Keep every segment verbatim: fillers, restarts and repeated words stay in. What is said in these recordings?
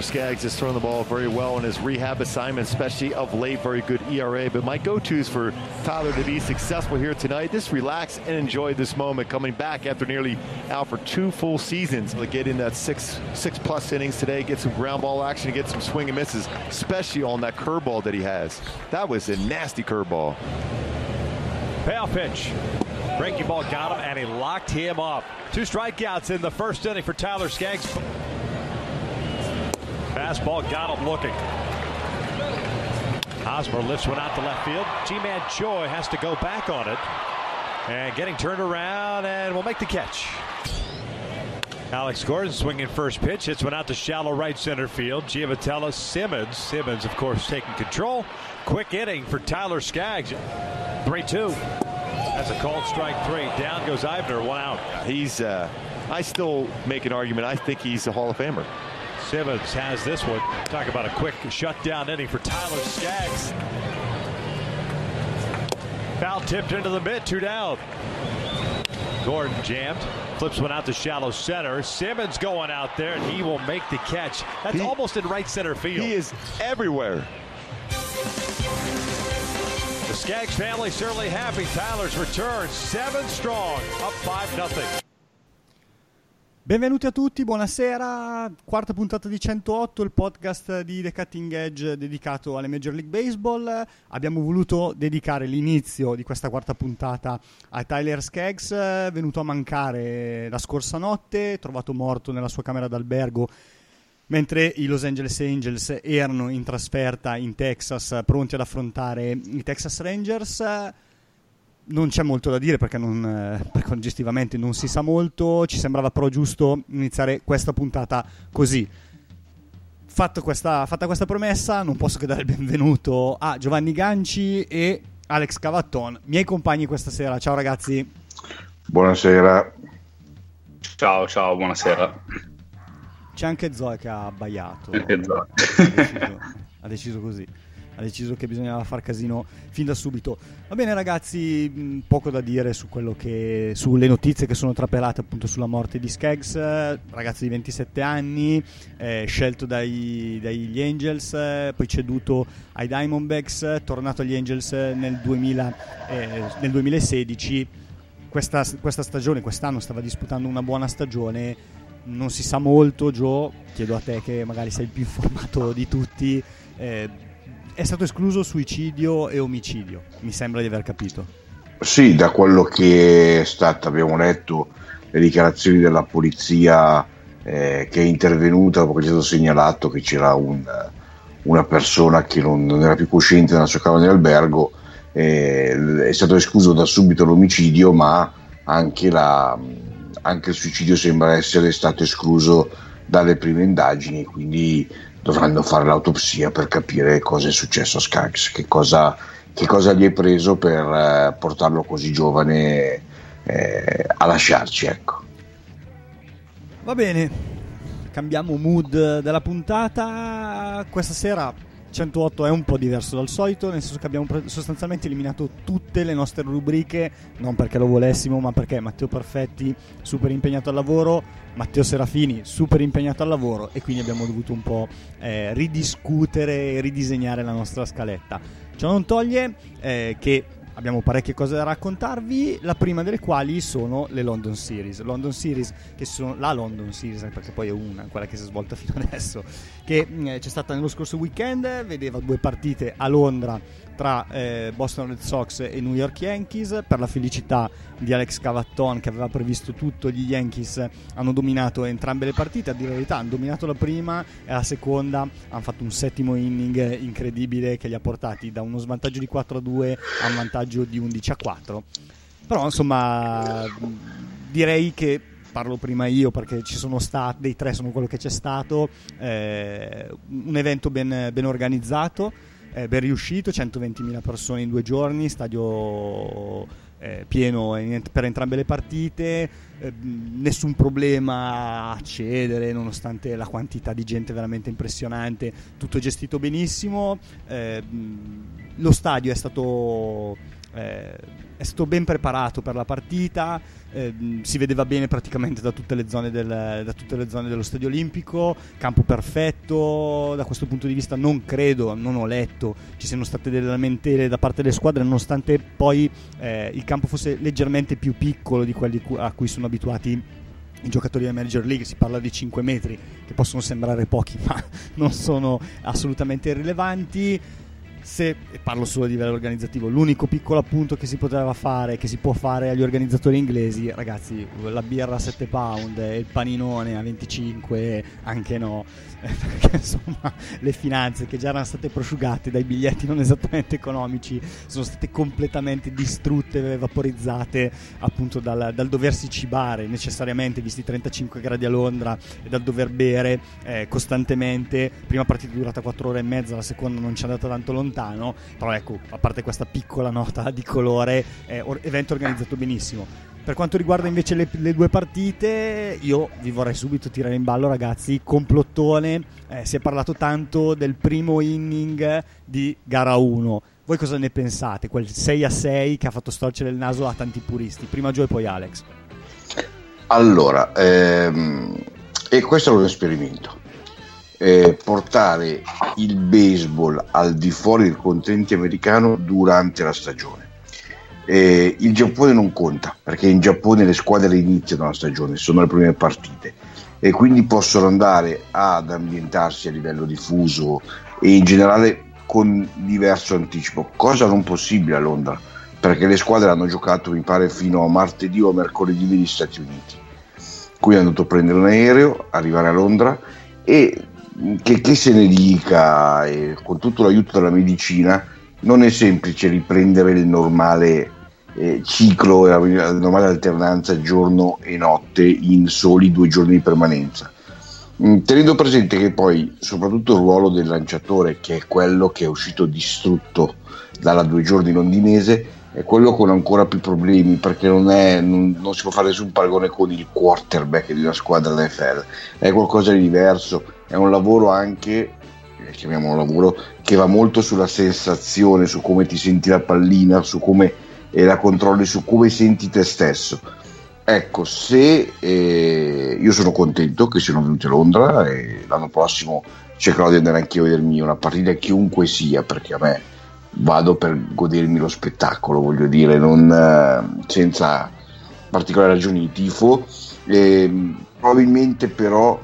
Skaggs has thrown the ball very well in his rehab assignment, especially of late, very good E R A. But my go-tos for Tyler to be successful here tonight, just relax and enjoy this moment, coming back after nearly out for two full seasons. To get in that six, six plus innings today, get some ground ball action, get some swing and misses, especially on that curveball that he has. That was a nasty curveball. Payoff pitch. Breaking ball got him, and he locked him up. Two strikeouts in the first inning for Tyler Skaggs. Fastball got him looking. Hosmer lifts one out to left field. G-Man Choi has to go back on it. And getting turned around, and will make the catch. Alex Gordon swinging first pitch. Hits one out to shallow right center field. Giovatello Simmons. Simmons, of course, taking control. Quick inning for Tyler Skaggs. three two. That's a called strike three. Down goes Eibner, one out. He's, uh, I still make an argument. I think he's a Hall of Famer. Simmons has this one. Talk about a quick shutdown inning for Tyler Skaggs. Foul tipped into the mid, two down. Gordon jammed. Flips one out to shallow center. Simmons going out there, and he will make the catch. That's he, almost in right center field. He is everywhere. The Skaggs family certainly happy. Tyler's return, seven strong, up five nothing. Benvenuti a tutti, buonasera. Quarta puntata di centootto, il podcast di The Cutting Edge dedicato alle Major League Baseball. Abbiamo voluto dedicare l'inizio di questa quarta puntata a Tyler Skaggs, venuto a mancare la scorsa notte, trovato morto nella sua camera d'albergo mentre i Los Angeles Angels erano in trasferta in Texas, pronti ad affrontare i Texas Rangers. Non c'è molto da dire perché, non, perché oggettivamente non si sa molto, ci sembrava però giusto iniziare questa puntata così. Fatto questa, fatta questa promessa, non posso che dare il benvenuto a Giovanni Ganci e Alex Cavatton, miei compagni questa sera. Ciao ragazzi. Buonasera. Ciao, ciao, buonasera. C'è anche Zoe che ha abbaiato. Anche Zoe. Ha deciso, ha deciso così. Ha deciso che bisognava far casino fin da subito. Va bene ragazzi, mh, poco da dire su quello che sulle notizie che sono trapelate appunto sulla morte di Skaggs, ragazzo di ventisette anni, eh, scelto dai, dagli Angels, eh, poi ceduto ai Diamondbacks, tornato agli Angels nel, duemila, eh, nel duemilasedici. Questa, questa stagione, quest'anno stava disputando una buona stagione. Non si sa molto. Joe, chiedo a te che magari sei il più informato di tutti, eh, è stato escluso suicidio e omicidio, mi sembra di aver capito. Sì, da quello che è stato, abbiamo letto le dichiarazioni della polizia eh, che è intervenuta dopo che è stato segnalato che c'era un, una persona che non, non era più cosciente nella sua camera di albergo. Eh, è stato escluso da subito l'omicidio, ma anche, la, anche il suicidio sembra essere stato escluso dalle prime indagini, quindi dovranno fare l'autopsia per capire cosa è successo a Skaggs, che cosa, che cosa gli è preso per eh, portarlo così giovane eh, a lasciarci, ecco. Va bene, cambiamo mood della puntata. Questa sera centootto è un po' diverso dal solito, nel senso che abbiamo sostanzialmente eliminato tutte le nostre rubriche, non perché lo volessimo, ma perché Matteo Perfetti super impegnato al lavoro, Matteo Serafini super impegnato al lavoro, e quindi abbiamo dovuto un po' eh, ridiscutere e ridisegnare la nostra scaletta. Ciò non toglie eh, che abbiamo parecchie cose da raccontarvi, la prima delle quali sono le London Series. London Series, che sono la London Series, perché poi è una, quella che si è svolta fino adesso, che eh, c'è stata nello scorso weekend, vedeva due partite a Londra tra eh, Boston Red Sox e New York Yankees. Per la felicità di Alex Cavatton, che aveva previsto tutto, gli Yankees hanno dominato entrambe le partite. A dire la verità, hanno dominato la prima e la seconda hanno fatto un settimo inning incredibile che li ha portati da uno svantaggio di quattro a due a un vantaggio di undici a quattro. Però insomma direi che, parlo prima io perché ci sono stati, dei tre sono quello che c'è stato, eh, un evento ben, ben organizzato, eh, ben riuscito, centoventimila persone in due giorni, stadio eh, pieno per entrambe le partite, eh, nessun problema a accedere nonostante la quantità di gente veramente impressionante, tutto gestito benissimo. Eh, lo stadio è stato eh, è stato ben preparato per la partita, eh, si vedeva bene praticamente da tutte le zone del, da tutte le zone dello Stadio Olimpico, campo perfetto. Da questo punto di vista non credo, non ho letto ci siano state delle lamentele da parte delle squadre, nonostante poi eh, il campo fosse leggermente più piccolo di quelli a cui sono abituati i giocatori della Major League. Si parla di cinque metri, che possono sembrare pochi ma non sono assolutamente irrilevanti. Se parlo solo di livello organizzativo, l'unico piccolo appunto che si poteva fare, che si può fare agli organizzatori inglesi, ragazzi, la birra a sette pound e il paninone a venticinque anche no, perché insomma le finanze, che già erano state prosciugate dai biglietti non esattamente economici, sono state completamente distrutte, vaporizzate appunto dal, dal doversi cibare necessariamente, visti i trentacinque gradi a Londra, e dal dover bere eh, costantemente. Prima partita è durata quattro ore e mezza, la seconda non ci è andata tanto lontano, però ecco, a parte questa piccola nota di colore, eh, evento organizzato benissimo. Per quanto riguarda invece le, le due partite, io vi vorrei subito tirare in ballo, ragazzi, complottone. Eh, si è parlato tanto del primo inning di gara uno. Voi cosa ne pensate? Quel sei a sei che ha fatto storcere il naso a tanti puristi. Prima Joe e poi Alex. Allora, ehm, e questo è un esperimento. Eh, portare il baseball al di fuori del continente americano durante la stagione. Eh, il Giappone non conta, perché in Giappone le squadre iniziano la stagione, sono le prime partite e quindi possono andare ad ambientarsi a livello diffuso e in generale con diverso anticipo, cosa non possibile a Londra, perché le squadre hanno giocato mi pare fino a martedì o mercoledì negli Stati Uniti, quindi hanno dovuto prendere un aereo, arrivare a Londra e che, che se ne dica, eh, con tutto l'aiuto della medicina non è semplice riprendere il normale eh, ciclo e la normale alternanza giorno e notte in soli due giorni di permanenza, mm, tenendo presente che poi soprattutto il ruolo del lanciatore, che è quello che è uscito distrutto dalla due giorni londinese, è quello con ancora più problemi, perché non, è, non, non si può fare nessun paragone con il quarterback di una squadra N F L, è qualcosa di diverso, è un lavoro anche, chiamiamolo lavoro, che va molto sulla sensazione, su come ti senti la pallina, su come eh, la controlli, su come senti te stesso. Ecco, se eh, io sono contento che siano venuti a Londra e l'anno prossimo cercherò di andare anche io a vedermi una partita, chiunque sia, perché a me vado per godermi lo spettacolo, voglio dire, non eh, senza particolari ragioni di tifo. Eh, probabilmente però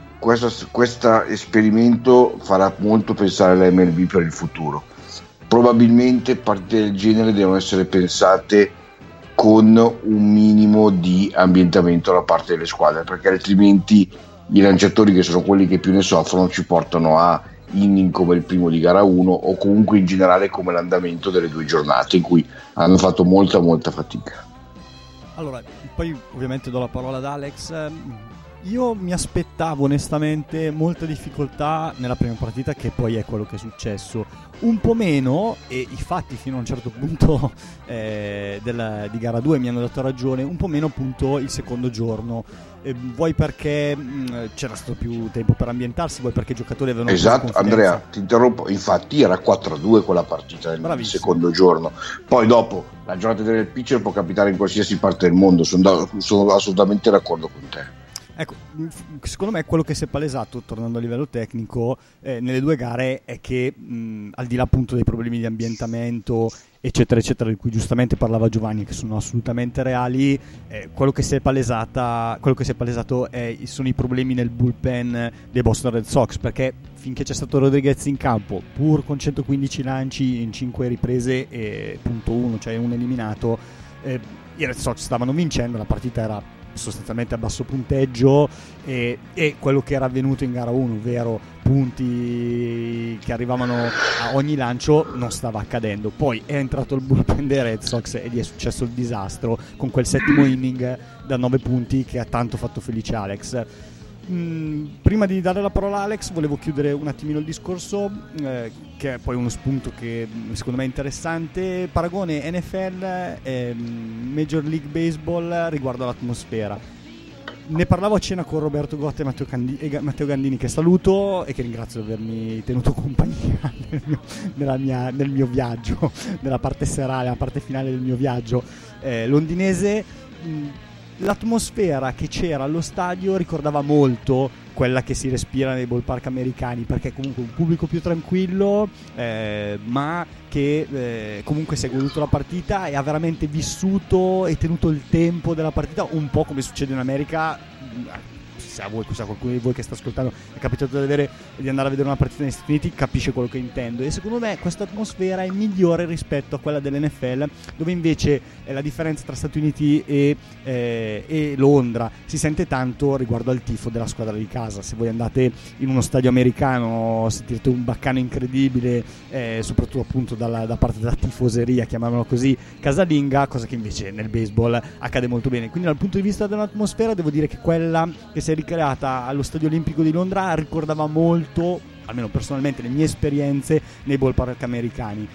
questo esperimento farà molto pensare all'M L B per il futuro. Probabilmente partite del genere devono essere pensate con un minimo di ambientamento da parte delle squadre, perché altrimenti i lanciatori, che sono quelli che più ne soffrono, ci portano a inning come il primo di gara uno o comunque in generale come l'andamento delle due giornate in cui hanno fatto molta molta fatica. Allora, poi ovviamente do la parola ad Alex. Io mi aspettavo onestamente molta difficoltà nella prima partita, che poi è quello che è successo, un po' meno, e i fatti fino a un certo punto eh, della, di gara due mi hanno dato ragione, un po' meno appunto il secondo giorno, eh, vuoi perché mh, c'era stato più tempo per ambientarsi, vuoi perché i giocatori avevano esatto. Andrea, ti interrompo, infatti era quattro a due quella partita nel Bravissimo. secondo giorno, poi dopo la giornata del pitcher può capitare in qualsiasi parte del mondo, sono, da, sono assolutamente d'accordo con te. Ecco, secondo me quello che si è palesato, tornando a livello tecnico, eh, nelle due gare è che mh, al di là appunto dei problemi di ambientamento eccetera eccetera, di cui giustamente parlava Giovanni, che sono assolutamente reali, eh, quello che si è palesata quello che si è palesato è, sono i problemi nel bullpen dei Boston Red Sox, perché finché c'è stato Rodriguez in campo, pur con centoquindici lanci in cinque riprese e punto uno, cioè un eliminato, eh, i Red Sox stavano vincendo, la partita era sostanzialmente a basso punteggio e, e quello che era avvenuto in gara uno, ovvero punti che arrivavano a ogni lancio, non stava accadendo. Poi è entrato il bullpen dei Red Sox e gli è successo il disastro con quel settimo inning da nove punti che ha tanto fatto felice Alex. Mm, prima di dare la parola a Alex volevo chiudere un attimino il discorso, eh, che è poi uno spunto che secondo me è interessante, paragone N F L e Major League Baseball riguardo all'atmosfera. ne parlavo a cena con Roberto Gotte e Matteo, Candi- e Matteo Gandini, che saluto e che ringrazio di avermi tenuto compagnia nel mio, nella mia, nel mio viaggio, nella parte serale, la parte finale del mio viaggio eh, londinese. Mh, l'atmosfera che c'era allo stadio ricordava molto quella che si respira nei ballpark americani, perché è comunque un pubblico più tranquillo, eh, ma che eh, comunque si è goduto la partita e ha veramente vissuto e tenuto il tempo della partita, un po' come succede in America. Se a voi, se a qualcuno di voi che sta ascoltando è capitato di, avere, di andare a vedere una partita negli Stati Uniti, capisce quello che intendo. E secondo me questa atmosfera è migliore rispetto a quella dell'N F L, dove invece eh, la differenza tra Stati Uniti e, eh, e Londra si sente tanto riguardo al tifo della squadra di casa. Se voi andate in uno stadio americano sentirete un baccano incredibile, eh, soprattutto appunto dalla, da parte della tifoseria, chiamiamola così, casalinga, cosa che invece nel baseball accade molto bene. Quindi dal punto di vista dell'atmosfera devo dire che quella che si è ricreata allo Stadio Olimpico di Londra ricordava molto, almeno personalmente, le mie esperienze nei ballpark americani.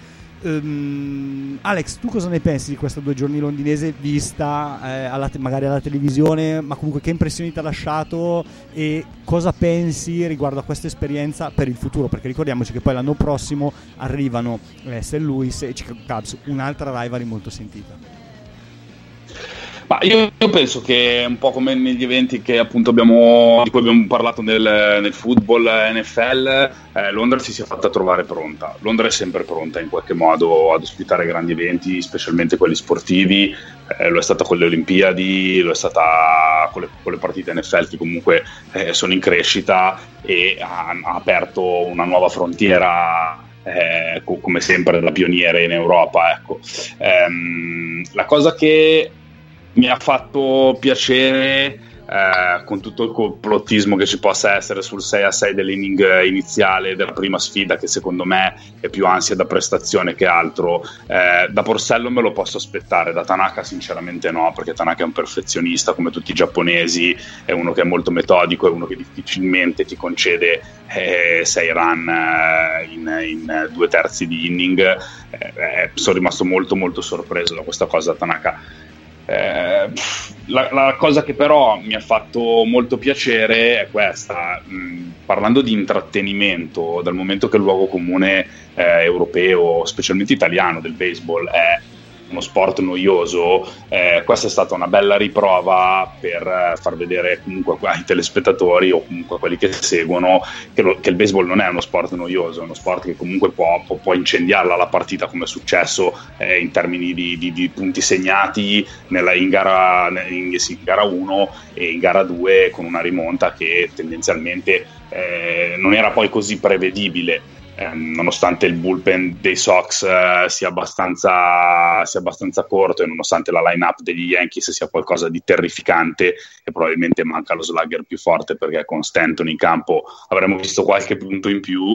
Um, Alex, tu cosa ne pensi di questa due giorni londinese vista eh, alla te- magari alla televisione, ma comunque che impressioni ti ha lasciato e cosa pensi riguardo a questa esperienza per il futuro? Perché ricordiamoci che poi l'anno prossimo arrivano eh, Saint Louis e Chicago Cubs, un'altra rivalry molto sentita. Ma io, io penso che un po' come negli eventi che appunto abbiamo, di cui abbiamo parlato nel, nel football N F L, eh, Londra si sia fatta trovare pronta. Londra è sempre pronta in qualche modo ad ospitare grandi eventi, specialmente quelli sportivi. Eh, lo è stata con le Olimpiadi, lo è stata con le, con le partite N F L che comunque eh, sono in crescita e ha, ha aperto una nuova frontiera. Eh, come sempre da pioniere in Europa, ecco. Ehm, la cosa che mi ha fatto piacere, eh, con tutto il complottismo che ci possa essere sul sei a sei dell'inning iniziale della prima sfida, che secondo me è più ansia da prestazione che altro, eh, da Porcello me lo posso aspettare, da Tanaka sinceramente no, perché Tanaka è un perfezionista come tutti i giapponesi, è uno che è molto metodico, è uno che difficilmente ti concede eh, sei run eh, in, in due terzi di inning. Eh, sono rimasto molto molto sorpreso da questa cosa, Tanaka. Eh, la, la cosa che però mi ha fatto molto piacere è questa, mh, parlando di intrattenimento, dal momento che il luogo comune eh, europeo, specialmente italiano, del baseball è uno sport noioso, eh, questa è stata una bella riprova per eh, far vedere comunque ai telespettatori o comunque a quelli che seguono che, lo, che il baseball non è uno sport noioso, è uno sport che comunque può, può, può incendiarla la partita, come è successo eh, in termini di, di, di punti segnati nella, in gara in, sì, in gara uno e in gara due, con una rimonta che tendenzialmente eh, non era poi così prevedibile. Eh, nonostante il bullpen dei Sox eh, sia abbastanza sia abbastanza corto e nonostante la line-up degli Yankees sia qualcosa di terrificante, e probabilmente manca lo slugger più forte, perché con Stanton in campo avremmo visto qualche punto in più.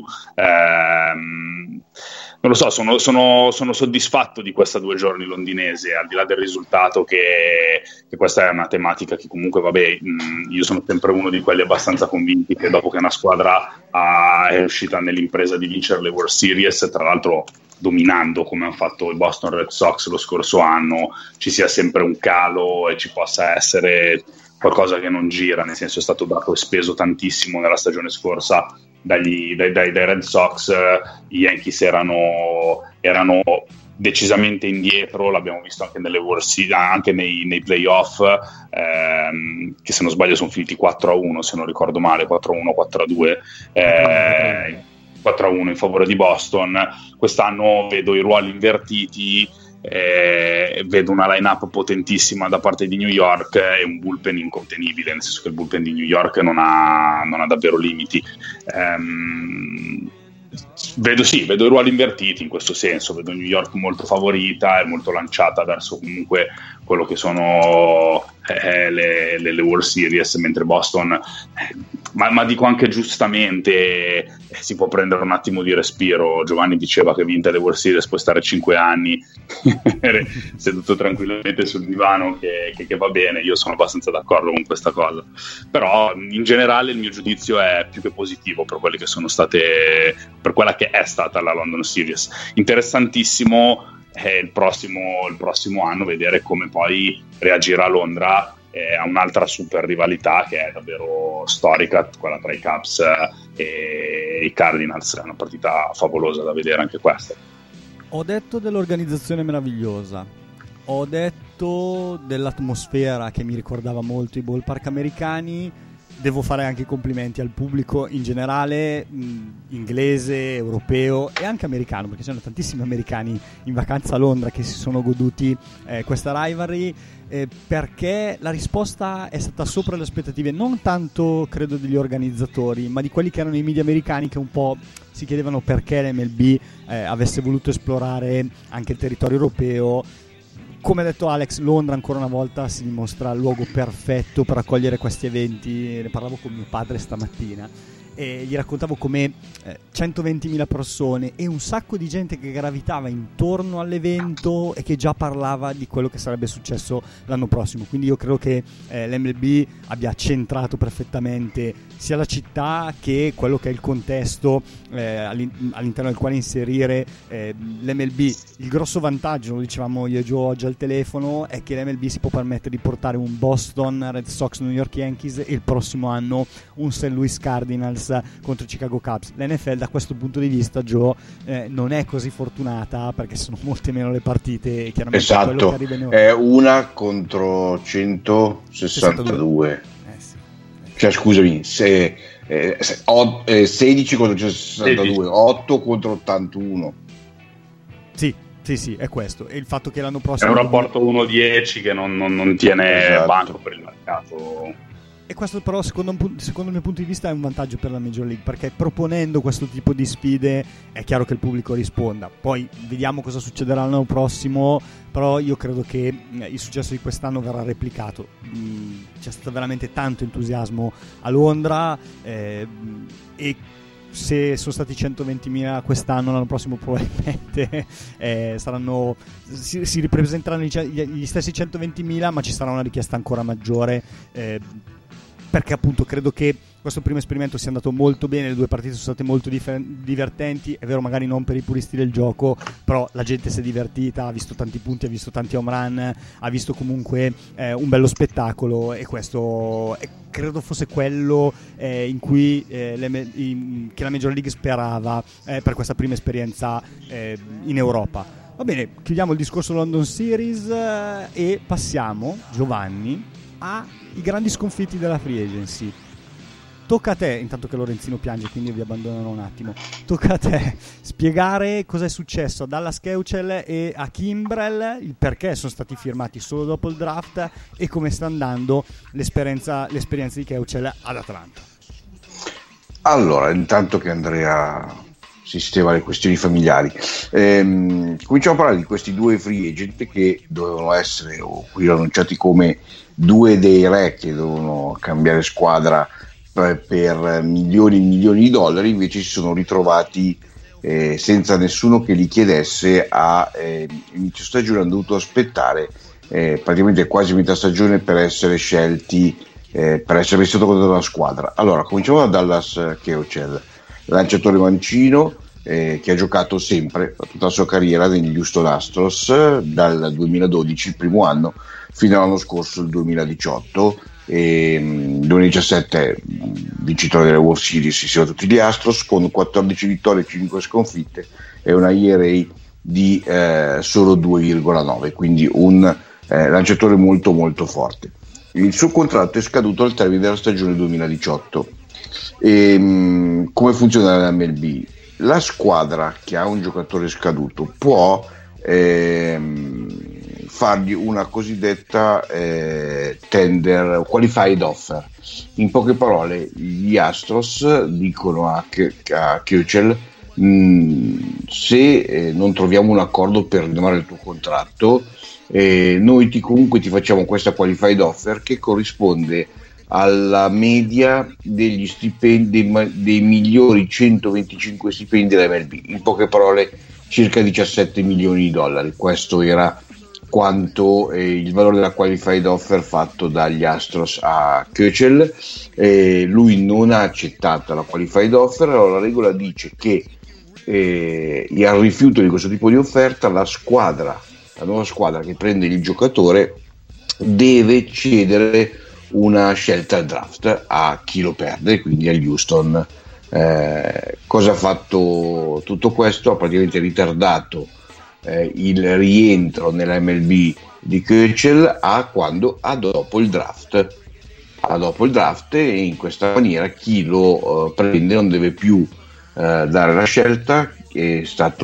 ehm, non lo so, sono, sono, sono soddisfatto di questa due giorni londinese, al di là del risultato, che, che questa è una tematica che comunque vabbè, mh, io sono sempre uno di quelli abbastanza convinti che dopo che una squadra ha, è riuscita nell'impresa di vincere le World Series, tra l'altro dominando come hanno fatto i Boston Red Sox lo scorso anno, ci sia sempre un calo e ci possa essere qualcosa che non gira, nel senso è stato dato e speso tantissimo nella stagione scorsa dagli, dai, dai, dai Red Sox. I Yankees erano, erano decisamente indietro, l'abbiamo visto anche nelle World Series, anche nei, nei playoff, ehm, che se non sbaglio sono finiti quattro a uno, se non ricordo male, quattro a uno, quattro a due, eh, quattro a uno in favore di Boston. Quest'anno vedo i ruoli invertiti, eh, vedo una line-up potentissima da parte di New York e un bullpen incontenibile, nel senso che il bullpen di New York non ha, non ha davvero limiti. Ehm, vedo sì, vedo i ruoli invertiti in questo senso, vedo New York molto favorita e molto lanciata verso comunque quello che sono eh, le, le, le World Series, mentre Boston eh, ma, ma dico anche giustamente eh, si può prendere un attimo di respiro. Giovanni diceva che vinte le World Series puoi stare cinque anni seduto tranquillamente sul divano, che, che, che va bene, io sono abbastanza d'accordo con questa cosa, però in generale il mio giudizio è più che positivo per quelle che sono state, per quella che è stata la London Series. Interessantissimo è il prossimo, il prossimo anno vedere come poi reagirà Londra eh, a un'altra super rivalità che è davvero storica, quella tra i Cubs e i Cardinals. È una partita favolosa da vedere anche questa. Ho detto dell'organizzazione meravigliosa, ho detto dell'atmosfera che mi ricordava molto i ballpark americani. Devo fare anche i complimenti al pubblico in generale, mh, inglese, europeo e anche americano, perché c'erano tantissimi americani in vacanza a Londra che si sono goduti eh, questa rivalry, eh, perché la risposta è stata sopra le aspettative, non tanto credo degli organizzatori, ma di quelli che erano i media americani, che un po' si chiedevano perché l'M L B eh, avesse voluto esplorare anche il territorio europeo. Come ha detto Alex, Londra ancora una volta si dimostra il luogo perfetto per accogliere questi eventi. Ne parlavo con mio padre stamattina e gli raccontavo come eh, centoventimila persone e un sacco di gente che gravitava intorno all'evento e che già parlava di quello che sarebbe successo l'anno prossimo. Quindi io credo che eh, l'M L B abbia centrato perfettamente sia la città che quello che è il contesto eh, all'interno del quale inserire eh, l'M L B. Il grosso vantaggio, lo dicevamo io e Joe oggi al telefono, è che l'M L B si può permettere di portare un Boston Red Sox New York Yankees e il prossimo anno un Saint Louis Cardinals contro i Chicago Cubs. L'N F L da questo punto di vista, Joe, eh, non è così fortunata perché sono molte meno le partite e chiaramente esatto, quello che arriva in Europa è una contro centosessantadue. Eh sì. Cioè scusami, se, eh, se, o, eh, sedici contro centosessantadue, otto contro ottantuno. Sì, sì, sì, è questo. E il fatto che l'anno prossimo è un rapporto uno dieci che non, non, non tiene esatto. banco per il mercato. E questo però secondo, secondo il mio punto di vista è un vantaggio per la Major League, perché proponendo questo tipo di sfide è chiaro che il pubblico risponda. Poi vediamo cosa succederà l'anno prossimo, però io credo che il successo di quest'anno verrà replicato. C'è stato veramente tanto entusiasmo a Londra eh, e se sono stati centoventimila quest'anno, l'anno prossimo probabilmente eh, saranno si, si ripresenteranno gli, gli stessi centoventimila, ma ci sarà una richiesta ancora maggiore eh, perché appunto credo che questo primo esperimento sia andato molto bene, le due partite sono state molto differ- divertenti, è vero magari non per i puristi del gioco, però la gente si è divertita, ha visto tanti punti, ha visto tanti home run, ha visto comunque eh, un bello spettacolo e questo è, credo fosse quello eh, in cui eh, le, in, che la Major League sperava eh, per questa prima esperienza eh, in Europa. Va bene, chiudiamo il discorso London Series eh, e passiamo, Giovanni, ai grandi sconfitti della free agency. Tocca a te, intanto che Lorenzino piange, quindi vi abbandonerò un attimo. Tocca a te spiegare cosa è successo a Dallas Keuchel e a Kimbrel, il perché sono stati firmati solo dopo il draft e come sta andando l'esperienza, l'esperienza di Keuchel ad Atlanta. Allora, intanto che Andrea sistema le questioni familiari, ehm, cominciamo a parlare di questi due free agent che dovevano essere, o qui annunciati come due dei re che dovevano cambiare squadra per, per milioni e milioni di dollari, invece si sono ritrovati eh, senza nessuno che li chiedesse a eh, inizio stagione. Hanno dovuto aspettare eh, praticamente quasi metà stagione per essere scelti, eh, per essere messi sotto controllo della squadra. Allora, cominciamo da Dallas Keuchel, lanciatore mancino eh, che ha giocato sempre tutta la sua carriera negli Houston Astros dal duemiladodici, il primo anno, fino all'anno scorso, il duemiladiciotto, e nel duemiladiciassette vincitore delle World Series insieme a tutti gli Astros con quattordici vittorie e cinque sconfitte e una E R A di eh, solo due virgola nove, quindi un eh, lanciatore molto molto forte. Il suo contratto è scaduto al termine della stagione duemiladiciotto. E, mh, come funziona l'M L B? La squadra che ha un giocatore scaduto può ehm, fargli una cosiddetta eh, tender qualified offer. In poche parole, gli Astros dicono a, a Keuchel: mh, se eh, non troviamo un accordo per rinnovare il tuo contratto, eh, noi ti, comunque ti facciamo questa qualified offer che corrisponde alla media degli stipendi dei, dei migliori centoventicinque stipendi della M L B, in poche parole circa diciassette milioni di dollari. Questo era quanto eh, il valore della qualified offer fatto dagli Astros a Keuchel. Eh, lui non ha accettato la qualified offer. Allora la regola dice che eh, al rifiuto di questo tipo di offerta la squadra, la nuova squadra che prende il giocatore deve cedere una scelta al draft a chi lo perde, quindi agli Houston. Eh, cosa ha fatto tutto questo? Ha praticamente ritardato eh, il rientro nella M L B di Köchel a quando a dopo il draft a dopo il draft e in questa maniera chi lo uh, prende non deve più uh, dare la scelta. È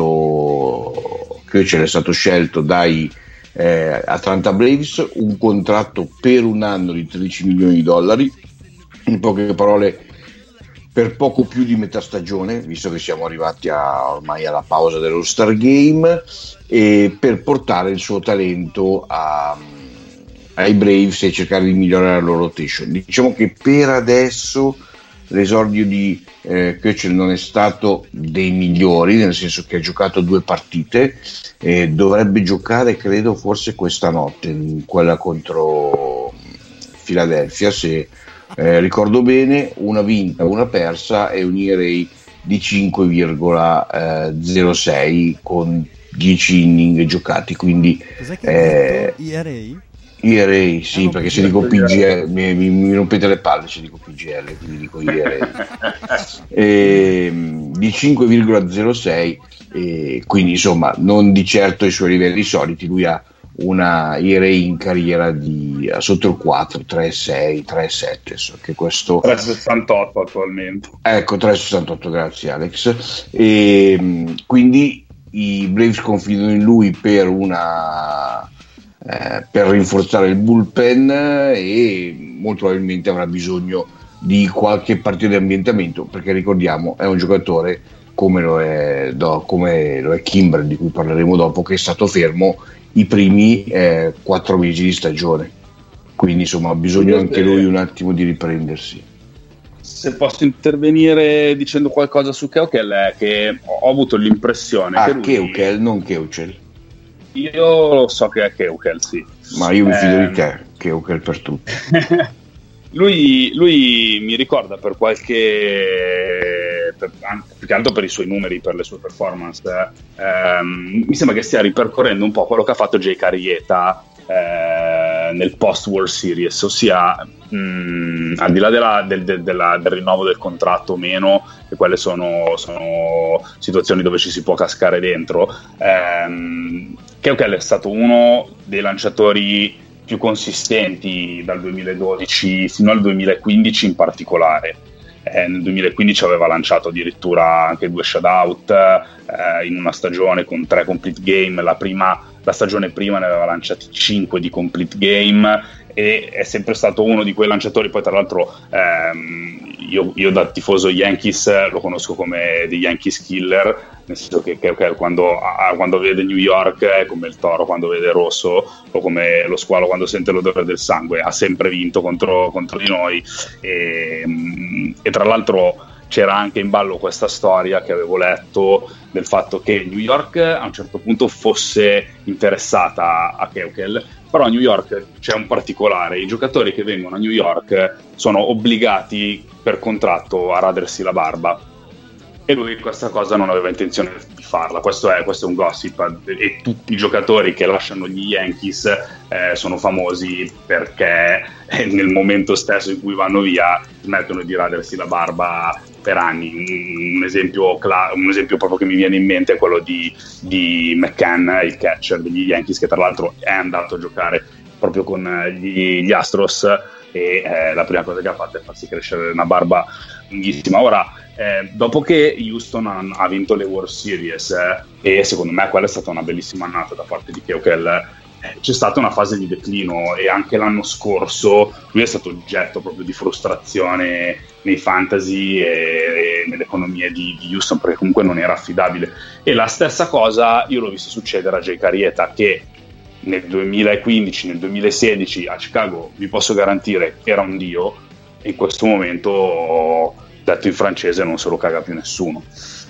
stato Köchel è stato scelto dai eh, Atlanta Braves, un contratto per un anno di tredici milioni di dollari, in poche parole per poco più di metà stagione, visto che siamo arrivati a, ormai alla pausa dell'All-Star Game, e per portare il suo talento a, ai Braves e cercare di migliorare la loro rotation. Diciamo che per adesso l'esordio di eh, Köchel non è stato dei migliori, nel senso che ha giocato due partite e dovrebbe giocare credo forse questa notte, quella contro Philadelphia, se Eh, ricordo bene, una vinta, una persa e un E R A di cinque virgola zero sei con dieci inning giocati, quindi cos'è che eh, E R A? E R A, sì, perché se dico P G L mi, mi, mi rompete le palle se dico P G L, quindi dico E R A. e, di cinque virgola zero sei, e quindi insomma non di certo i suoi livelli soliti. Lui ha una E R A in carriera di sotto il quattro, tre virgola sei, tre virgola sette, so che questo tre virgola sessantotto attualmente. Ecco, tre virgola sessantotto, grazie Alex. E quindi i Braves confidano in lui per una eh, per rinforzare il bullpen e molto probabilmente avrà bisogno di qualche partita di ambientamento, perché ricordiamo è un giocatore come lo è, no, come lo è Kimbrel, di cui parleremo dopo, che è stato fermo i primi eh, quattro mesi di stagione, quindi insomma ha bisogno anche lui un attimo di riprendersi. Se posso intervenire dicendo qualcosa su Keuchel, è che ho avuto l'impressione ah, che lui... Keuchel, non Keuchel. Io lo so che è Keuchel, sì, ma io mi fido eh... di te, Keuchel per tutti. lui, lui mi ricorda per qualche per, più che altro per i suoi numeri, per le sue performance, ehm, mi sembra che stia ripercorrendo un po' quello che ha fatto Jake Arrieta eh, nel post World Series, ossia mh, al di là della, del, del, della, del rinnovo del contratto o meno, che quelle sono, sono situazioni dove ci si può cascare dentro, ehm, Keuchel è stato uno dei lanciatori più consistenti dal duemiladodici fino al duemilaquindici in particolare. Eh, nel duemilaquindici aveva lanciato addirittura anche due shutout eh, in una stagione con tre complete game. La prima, la stagione prima ne aveva lanciati cinque di complete game e è sempre stato uno di quei lanciatori. Poi tra l'altro ehm, io, io da tifoso Yankees lo conosco come The Yankees Killer, nel senso che, che, che quando, ah, quando vede New York è come il toro quando vede rosso, o come lo squalo quando sente l'odore del sangue. Ha sempre vinto contro, contro di noi e, e tra l'altro c'era anche in ballo questa storia che avevo letto del fatto che New York a un certo punto fosse interessata a Keuchel, però a New York c'è un particolare: i giocatori che vengono a New York sono obbligati per contratto a radersi la barba, e lui questa cosa non aveva intenzione di farla. Questo è, questo è un gossip, e tutti i giocatori che lasciano gli Yankees eh, sono famosi perché nel momento stesso in cui vanno via smettono di radersi la barba per anni. Un esempio, un esempio proprio che mi viene in mente è quello di, di McCann, il catcher degli Yankees, che tra l'altro è andato a giocare proprio con gli, gli Astros, e eh, la prima cosa che ha fatto è farsi crescere una barba lunghissima. Ora, eh, dopo che Houston ha, ha vinto le World Series, eh, e secondo me quella è stata una bellissima annata da parte di Keuchel, eh, c'è stata una fase di declino, e anche l'anno scorso lui è stato oggetto proprio di frustrazione nei fantasy e, e nelle economie di, di Houston, perché comunque non era affidabile. E la stessa cosa io l'ho visto succedere a Jake Arrieta, che nel duemilaquindici, nel duemilasedici a Chicago vi posso garantire che era un dio, e in questo momento, detto in francese, non se lo caga più nessuno.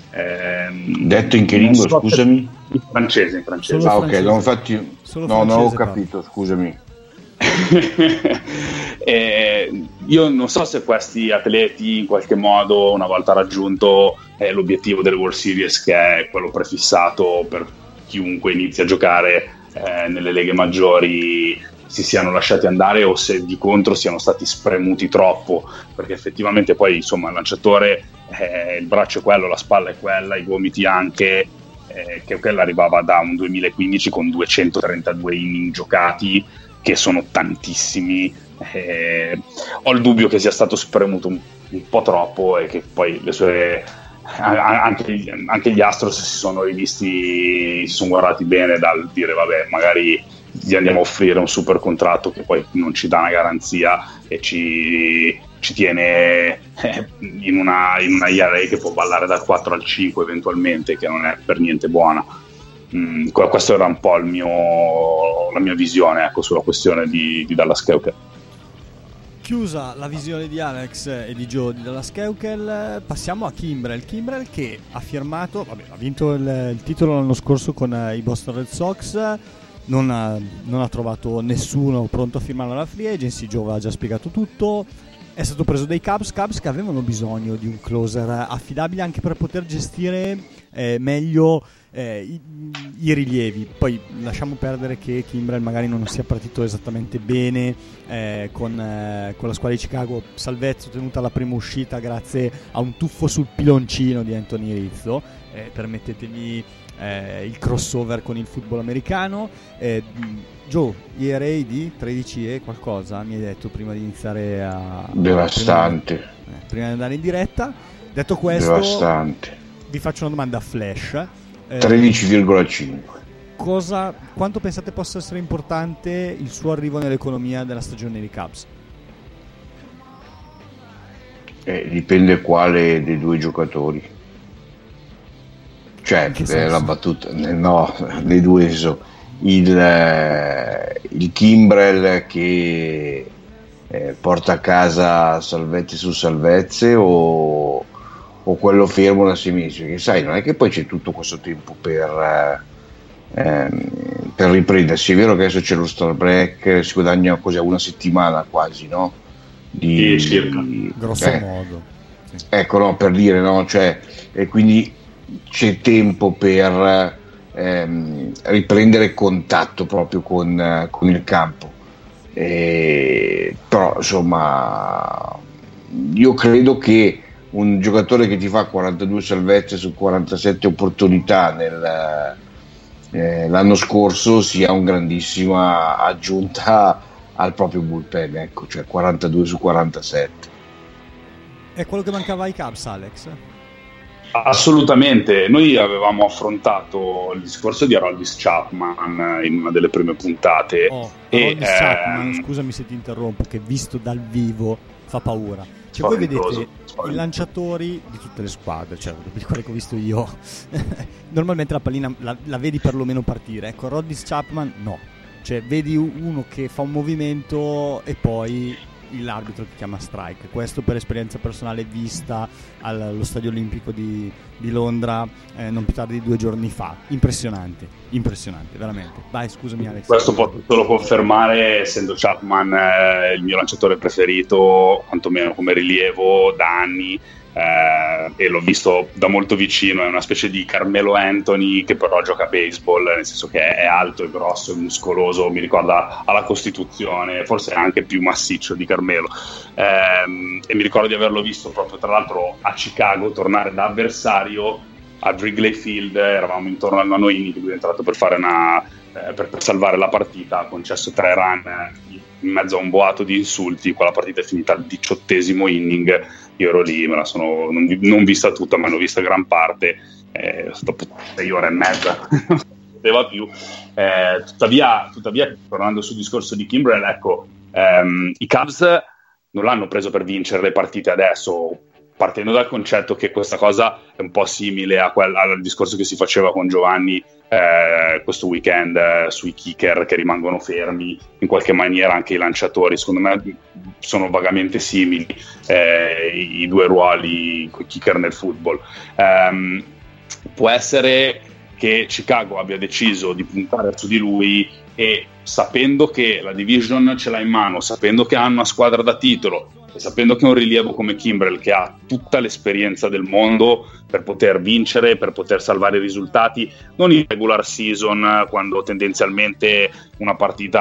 Ehm, detto in che lingua, so, scusami? In francese, in francese. Solo ah francese. Ok, non infatti Solo no, non ho capito, parlo. Scusami. eh, io non so se questi atleti in qualche modo, una volta raggiunto eh, l'obiettivo del World Series, che è quello prefissato per chiunque inizia a giocare eh, nelle leghe maggiori, si siano lasciati andare o se di contro siano stati spremuti troppo, perché effettivamente poi insomma il lanciatore, eh, il braccio è quello, la spalla è quella, i gomiti anche, eh, che quella arrivava da un duemilaquindici con duecentotrentadue inning giocati, che sono tantissimi. Eh, ho il dubbio che sia stato spremuto un, un po' troppo e che poi le sue anche, anche gli Astros si sono rivisti, si sono guardati bene dal dire vabbè, magari gli andiamo a offrire un super contratto che poi non ci dà una garanzia e ci, ci tiene in una, in una E R A che può ballare dal quattro al cinque eventualmente, che non è per niente buona. Mm, questo era un po' il mio, la mia visione, ecco, sulla questione di, di Dallas Keuchel. Chiusa la visione di Alex e di Joe di Dallas Keuchel, passiamo a Kimbrel. Kimbrel che ha firmato, vabbè, ha vinto il, il titolo l'anno scorso con uh, i Boston Red Sox, non ha, non ha trovato nessuno pronto a firmarlo alla free agency. Joe aveva già spiegato tutto. È stato preso dai Cubs, Cubs che avevano bisogno di un closer affidabile anche per poter gestire eh, meglio eh, i, i rilievi. Poi lasciamo perdere che Kimbrel magari non sia partito esattamente bene eh, con, eh, con la squadra di Chicago. Salvezza ottenuta la prima uscita grazie a un tuffo sul piloncino di Anthony Rizzo, eh, permettetemi eh, il crossover con il football americano. eh, Joe, E R A di tredici e qualcosa mi hai detto prima di iniziare a... Devastante. Prima, eh, prima di andare in diretta. Detto questo, Devastante. Vi faccio una domanda a flash. Eh, tredici virgola cinque. Cosa, quanto pensate possa essere importante il suo arrivo nell'economia della stagione dei Cubs? Eh, dipende quale dei due giocatori. Cioè, eh, la battuta... No, dei due so. Il, eh, il Kimbrel che eh, porta a casa salvezze su salvezze o, o quello fermo da sei mesi, che sai, non è che poi c'è tutto questo tempo per, eh, per riprendersi. È vero che adesso c'è lo star break, si guadagna così una settimana quasi, no? Di, sì, circa. Di, grosso eh, modo sì. Ecco, no, per dire, no, cioè, e quindi c'è tempo per Ehm, riprendere contatto proprio con, eh, con il campo, e, però insomma io credo che un giocatore che ti fa quarantadue salvezze su quarantasette opportunità nel, eh, l'anno scorso sia un grandissima aggiunta al proprio bullpen, ecco, cioè quarantadue su quarantasette. È quello che mancava ai Cubs, Alex? Assolutamente, noi avevamo affrontato il discorso di Aroldis Chapman in una delle prime puntate. Oh, e, Aroldis Chapman, ehm... scusami se ti interrompo, che visto dal vivo fa paura. Cioè voi vedete spaventoso. I lanciatori di tutte le squadre, cioè di quelle che ho visto io, normalmente la pallina la, la vedi perlomeno partire. Ecco, Aroldis Chapman no, cioè vedi uno che fa un movimento e poi l'arbitro che chiama strike. Questo per esperienza personale vista allo Stadio Olimpico di, di Londra eh, non più tardi di due giorni fa. Impressionante, impressionante, veramente. Vai, scusami Alex. Questo posso solo confermare, essendo Chapman eh, il mio lanciatore preferito, quantomeno come rilievo, da anni. Eh, e l'ho visto da molto vicino. È una specie di Carmelo Anthony che però gioca a baseball, nel senso che è alto, è grosso, è muscoloso, mi ricorda alla Costituzione, forse è anche più massiccio di Carmelo, eh, e mi ricordo di averlo visto proprio tra l'altro a Chicago tornare da avversario a Wrigley Field. Eravamo intorno al nono inning, lui è entrato per fare una eh, per, per salvare la partita, ha concesso tre run in mezzo a un boato di insulti. Quella partita è finita al diciottesimo inning. Io ero lì, me la sono non, non vista tutta, ma ne ho vista gran parte, eh, dopo sei ore e mezza non poteva più. Eh, tuttavia, tuttavia, tornando sul discorso di Kimbrel, ecco, ehm, i Cubs non l'hanno preso per vincere le partite adesso, partendo dal concetto che questa cosa è un po' simile a quel, al discorso che si faceva con Giovanni eh, questo weekend eh, sui kicker che rimangono fermi, in qualche maniera anche i lanciatori, secondo me sono vagamente simili eh, i, i due ruoli con i kicker nel football. Um, può essere che Chicago abbia deciso di puntare su di lui e sapendo che la division ce l'ha in mano, sapendo che hanno una squadra da titolo e sapendo che è un rilievo come Kimbrel che ha tutta l'esperienza del mondo per poter vincere, per poter salvare i risultati, non in regular season quando tendenzialmente una partita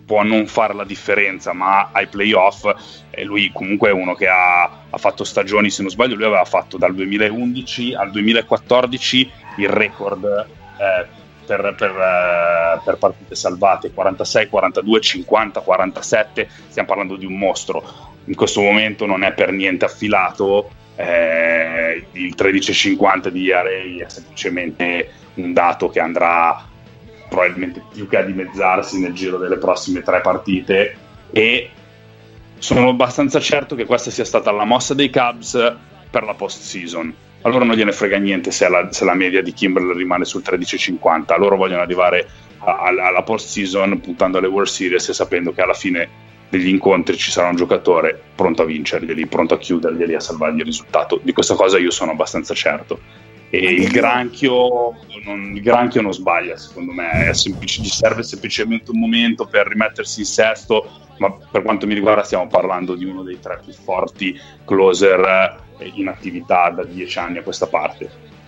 può non fare la differenza, ma ai playoff eh, lui comunque è uno che ha, ha fatto stagioni, se non sbaglio lui aveva fatto dal duemilaundici al duemilaquattordici il record eh, per, per, eh, per partite salvate, quarantasei, quarantadue, cinquanta, quarantasette, stiamo parlando di un mostro. In questo momento non è per niente affilato, eh, il tredici cinquanta di E R A è semplicemente un dato che andrà probabilmente più che a dimezzarsi nel giro delle prossime tre partite, e sono abbastanza certo che questa sia stata la mossa dei Cubs per la post season. Allora non gliene frega niente se la, se la media di Kimbrel rimane sul tredici cinquanta, loro vogliono arrivare a, a, alla post season puntando alle World Series e sapendo che alla fine degli incontri ci sarà un giocatore pronto a vincerglieli, pronto a chiuderglieli, a salvargli il risultato. Di questa cosa io sono abbastanza certo. E il granchio, non, il granchio non sbaglia, secondo me, è semplice, gli serve semplicemente un momento per rimettersi in sesto, ma per quanto mi riguarda stiamo parlando di uno dei tre più forti closer in attività da dieci anni a questa parte.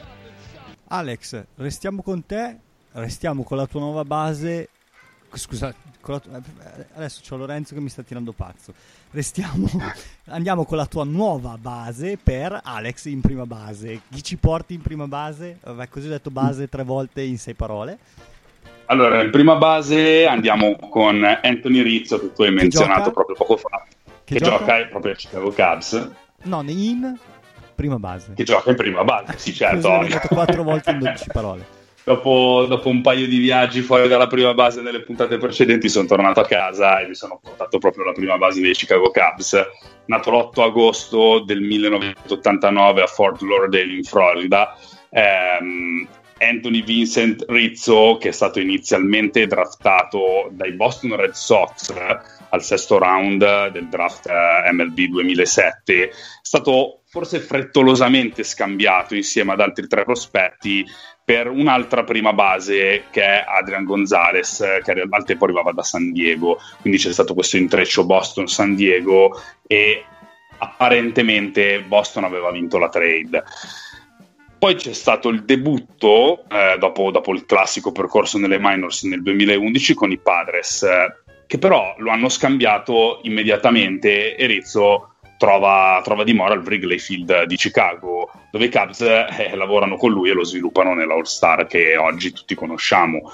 Alex, restiamo con te, restiamo con la tua nuova base. Scusa, con la tua... adesso c'ho Lorenzo che mi sta tirando pazzo. Restiamo, andiamo con la tua nuova base per Alex in prima base. Chi ci porti in prima base? Vabbè, così ho detto base tre volte in sei parole. Allora, in prima base andiamo con Anthony Rizzo, che tu hai che menzionato gioca? proprio poco fa, che, che gioca? gioca proprio ai Chicago Cubs. No, in prima base. Che gioca in prima base, sì, certo. L'ho detto quattro volte in dodici parole. Dopo, dopo un paio di viaggi fuori dalla prima base nelle puntate precedenti sono tornato a casa e mi sono portato proprio alla prima base dei Chicago Cubs. Nato l'otto agosto del millenovecentottantanove a Fort Lauderdale in Florida, ehm, Anthony Vincent Rizzo, che è stato inizialmente draftato dai Boston Red Sox al sesto round del draft eh, M L B duemilasette, è stato forse frettolosamente scambiato insieme ad altri tre prospetti per un'altra prima base che è Adrian Gonzalez, che al tempo arrivava da San Diego, quindi c'è stato questo intreccio Boston-San Diego e apparentemente Boston aveva vinto la trade. Poi c'è stato il debutto eh, dopo, dopo il classico percorso nelle minors nel duemilaundici con i Padres, eh, che però lo hanno scambiato immediatamente e Rizzo trova, trova dimora al Wrigley Field di Chicago, dove i Cubs eh, lavorano con lui e lo sviluppano nell'All-Star che oggi tutti conosciamo.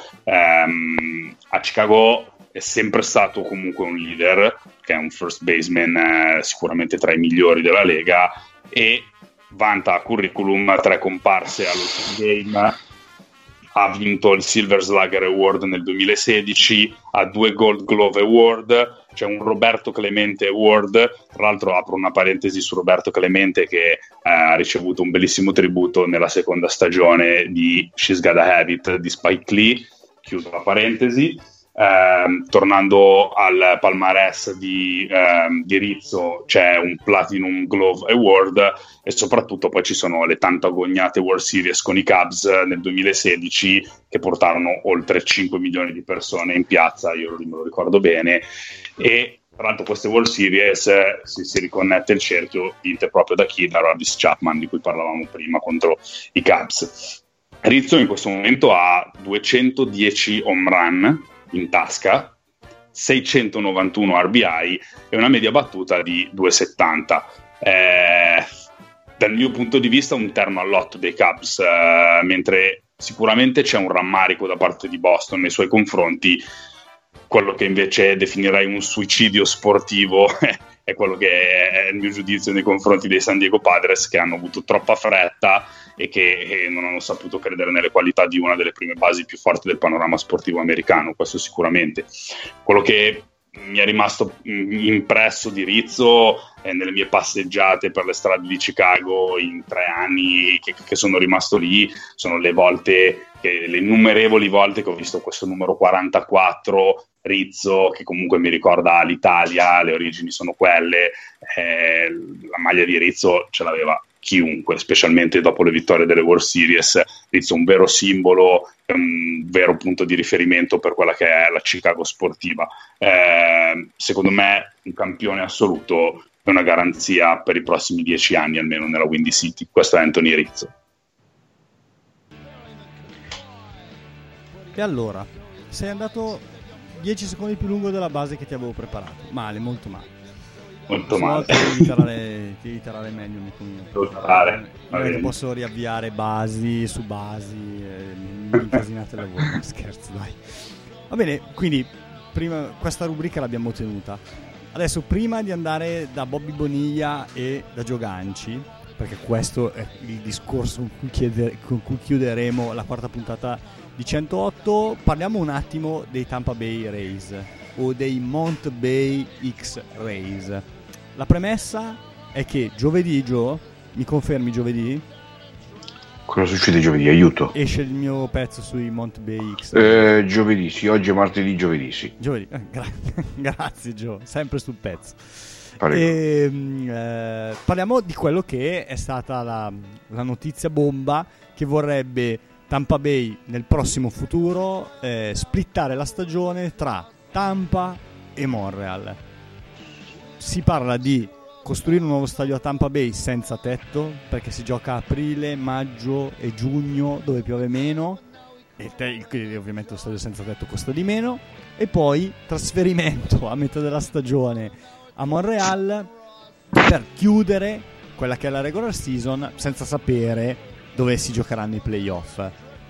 Ehm, a Chicago è sempre stato comunque un leader, che è un first baseman eh, sicuramente tra i migliori della Lega, e vanta a curriculum tre comparse allo Game, ha vinto il Silver Slugger Award nel duemilasedici, ha due Gold Glove Award, c'è un Roberto Clemente Award. Tra l'altro apro una parentesi su Roberto Clemente, che eh, ha ricevuto un bellissimo tributo nella seconda stagione di She's Gotta Have It di Spike Lee, chiuso la parentesi. Eh, tornando al palmarès di, eh, di Rizzo, c'è un Platinum Glove Award e soprattutto poi ci sono le tanto agognate World Series con i Cubs nel duemilasedici che portarono oltre cinque milioni di persone in piazza, io me lo ricordo bene, e tra l'altro queste World Series eh, si, si riconnette il cerchio, vinte proprio da chi? Da Aroldis Chapman, di cui parlavamo prima, contro i Cubs. Rizzo in questo momento ha duecentodieci home run in tasca, seicentonovantuno R B I e una media battuta di due virgola settanta. Eh, dal mio punto di vista un terno all'otto dei Cubs, eh, mentre sicuramente c'è un rammarico da parte di Boston nei suoi confronti. Quello che invece definirei un suicidio sportivo è quello che è il mio giudizio nei confronti dei San Diego Padres, che hanno avuto troppa fretta e che non hanno saputo credere nelle qualità di una delle prime basi più forti del panorama sportivo americano, questo sicuramente. Quello che mi è rimasto impresso di Rizzo eh, nelle mie passeggiate per le strade di Chicago in tre anni che, che sono rimasto lì, sono le volte, che, le innumerevoli volte che ho visto questo numero quarantaquattro Rizzo, che comunque mi ricorda l'Italia, le origini sono quelle, eh, la maglia di Rizzo ce l'aveva chiunque, specialmente dopo le vittorie delle World Series. Rizzo è un vero simbolo, un vero punto di riferimento per quella che è la Chicago sportiva. Eh, secondo me un campione assoluto, è una garanzia per i prossimi dieci anni almeno nella Windy City. Questo è Anthony Rizzo. E allora, sei andato dieci secondi più lungo della base che ti avevo preparato. Male, molto male. Molto Se no, male. Ti iterare, ti iterare meglio. Non posso riavviare basi su basi. Eh, mi incasinate il lavoro. No, scherzo, dai. Va bene, quindi prima, questa rubrica l'abbiamo tenuta. Adesso, prima di andare da Bobby Boniglia e da Gio Ganci, perché questo è il discorso con cui, chieder, con cui chiuderemo la quarta puntata di centootto, parliamo un attimo dei Tampa Bay Rays o dei Mont Bay X-Rays. La premessa è che giovedì, Gio, mi confermi giovedì? Cosa succede giovedì? Aiuto. Esce il mio pezzo sui Mont Bay X. Eh, giovedì, sì, oggi è martedì, giovedì, sì. Giovedì, eh, gra- grazie Gio, sempre sul pezzo. Prego. E, eh, parliamo di quello che è stata la, la notizia bomba che vorrebbe Tampa Bay nel prossimo futuro eh, splittare la stagione tra Tampa e Montreal. Si parla di costruire un nuovo stadio a Tampa Bay senza tetto, perché si gioca a aprile, maggio e giugno dove piove meno e te, ovviamente lo stadio senza tetto costa di meno, e poi trasferimento a metà della stagione a Montreal per chiudere quella che è la regular season senza sapere dove si giocheranno i playoff.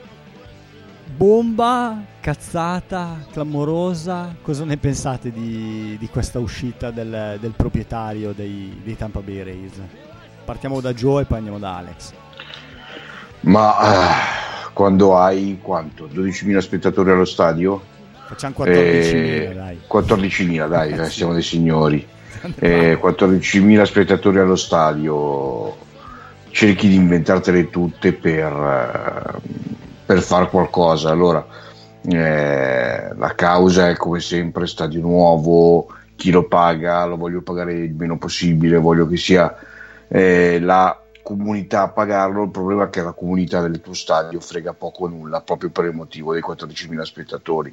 Bomba, cazzata, clamorosa, cosa ne pensate di, di questa uscita del, del proprietario dei, dei Tampa Bay Rays? Partiamo da Joe e poi andiamo da Alex. Ma uh, quando hai quanto? dodicimila spettatori allo stadio? Facciamo quattordicimila, eh, dai. quattordicimila, dai, Eh, sì. siamo dei signori. Eh, quattordicimila spettatori allo stadio, cerchi di inventartele tutte per, per far qualcosa. Allora, eh, la causa è come sempre stadio nuovo, chi lo paga, lo voglio pagare il meno possibile, voglio che sia eh, la comunità a pagarlo. Il problema è che la comunità del tuo stadio frega poco o nulla proprio per il motivo dei quattordicimila spettatori.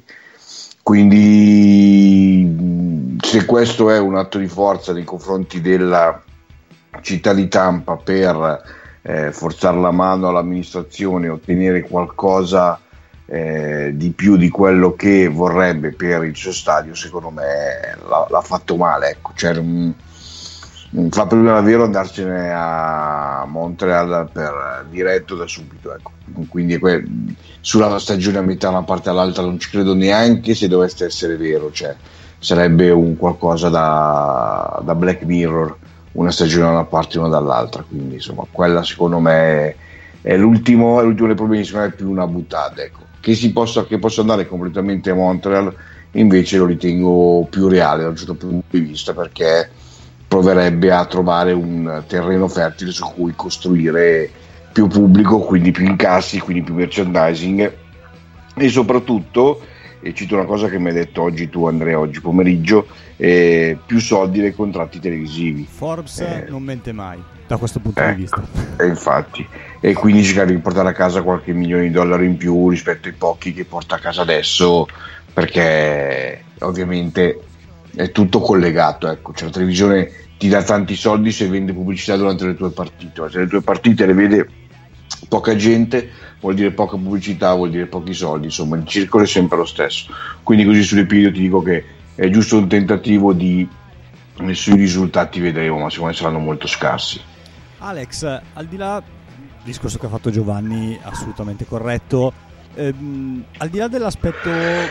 Quindi se questo è un atto di forza nei confronti della città di Tampa per eh, forzare la mano all'amministrazione e ottenere qualcosa eh, di più di quello che vorrebbe per il suo stadio, secondo me l'ha, l'ha fatto male, ecco. Cioè, non, non fa per davvero andarsene a Montreal per diretto da subito, ecco. Quindi que- sulla stagione a metà una parte all'altra non ci credo neanche se dovesse essere vero, cioè sarebbe un qualcosa da, da Black Mirror, una stagione da una parte e una dall'altra. Quindi insomma quella secondo me è, è l'ultimo, è l'ultimo dei problemi, secondo me è più una buttata, ecco. Che si possa, che possa andare completamente a Montreal invece lo ritengo più reale da un certo punto di vista, perché proverebbe a trovare un terreno fertile su cui costruire più pubblico, quindi più incassi, quindi più merchandising e soprattutto, e cito una cosa che mi hai detto oggi tu Andrea, oggi pomeriggio, eh, più soldi nei contratti televisivi. Forbes eh, non mente mai da questo punto eh, di vista. E infatti, e quindi cercare di portare a casa qualche milione di dollari in più rispetto ai pochi che porta a casa adesso, perché ovviamente è tutto collegato, ecco. Cioè la televisione ti dà tanti soldi se vende pubblicità durante le tue partite, ma se le tue partite le vede poca gente vuol dire poca pubblicità, vuol dire pochi soldi, insomma il circolo è sempre lo stesso. Quindi così sull'episodio ti dico che è giusto un tentativo di, sui risultati vedremo, ma secondo me saranno molto scarsi. Alex, al di là del discorso che ha fatto Giovanni, assolutamente corretto, ehm, al di là dell'aspetto eh,